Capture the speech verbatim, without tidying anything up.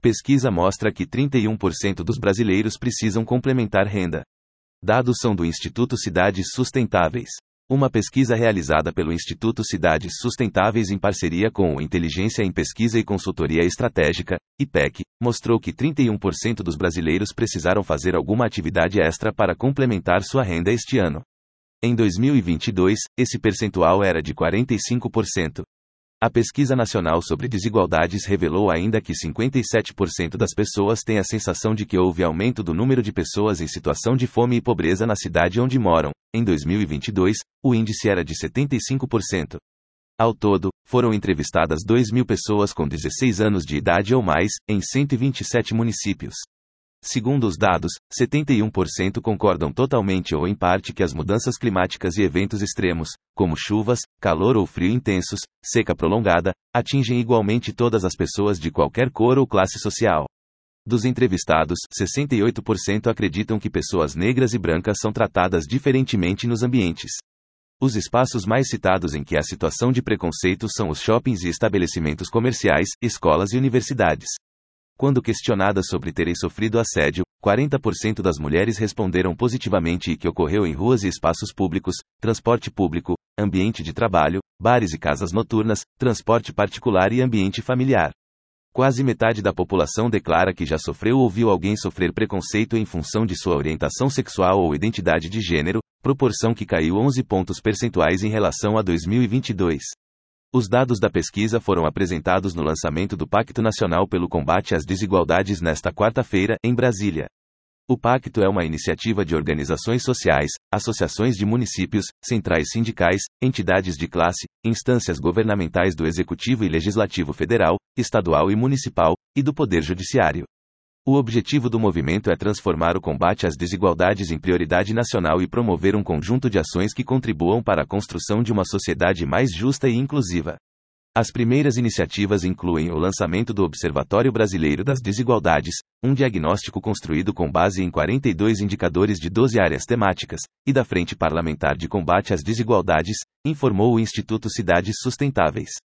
Pesquisa mostra que trinta e um por cento dos brasileiros precisam complementar renda. Dados são do Instituto Cidades Sustentáveis. Uma pesquisa realizada pelo Instituto Cidades Sustentáveis em parceria com o Inteligência em Pesquisa e Consultoria Estratégica, I P E C, mostrou que trinta e um por cento dos brasileiros precisaram fazer alguma atividade extra para complementar sua renda este ano. Em dois mil e vinte e dois, esse percentual era de quarenta e cinco por cento. A Pesquisa Nacional sobre Desigualdades revelou ainda que cinquenta e sete por cento das pessoas têm a sensação de que houve aumento do número de pessoas em situação de fome e pobreza na cidade onde moram. Em dois mil e vinte e dois, o índice era de setenta e cinco por cento. Ao todo, foram entrevistadas dois mil pessoas com dezesseis anos de idade ou mais, em cento e vinte e sete municípios. Segundo os dados, setenta e um por cento concordam totalmente ou em parte que as mudanças climáticas e eventos extremos, como chuvas, calor ou frio intensos, seca prolongada, atingem igualmente todas as pessoas de qualquer cor ou classe social. Dos entrevistados, sessenta e oito por cento acreditam que pessoas negras e brancas são tratadas diferentemente nos ambientes. Os espaços mais citados em que há situação de preconceito são os shoppings e estabelecimentos comerciais, escolas e universidades. Quando questionadas sobre terem sofrido assédio, quarenta por cento das mulheres responderam positivamente e que ocorreu em ruas e espaços públicos, transporte público, ambiente de trabalho, bares e casas noturnas, transporte particular e ambiente familiar. Quase metade da população declara que já sofreu ou viu alguém sofrer preconceito em função de sua orientação sexual ou identidade de gênero, proporção que caiu onze pontos percentuais em relação a dois mil e vinte e dois. Os dados da pesquisa foram apresentados no lançamento do Pacto Nacional pelo Combate às Desigualdades nesta quarta-feira, em Brasília. O pacto é uma iniciativa de organizações sociais, associações de municípios, centrais sindicais, entidades de classe, instâncias governamentais do Executivo e Legislativo Federal, estadual e municipal, e do Poder Judiciário. O objetivo do movimento é transformar o combate às desigualdades em prioridade nacional e promover um conjunto de ações que contribuam para a construção de uma sociedade mais justa e inclusiva. As primeiras iniciativas incluem o lançamento do Observatório Brasileiro das Desigualdades, um diagnóstico construído com base em quarenta e dois indicadores de doze áreas temáticas, e da Frente Parlamentar de Combate às Desigualdades, informou o Instituto Cidades Sustentáveis.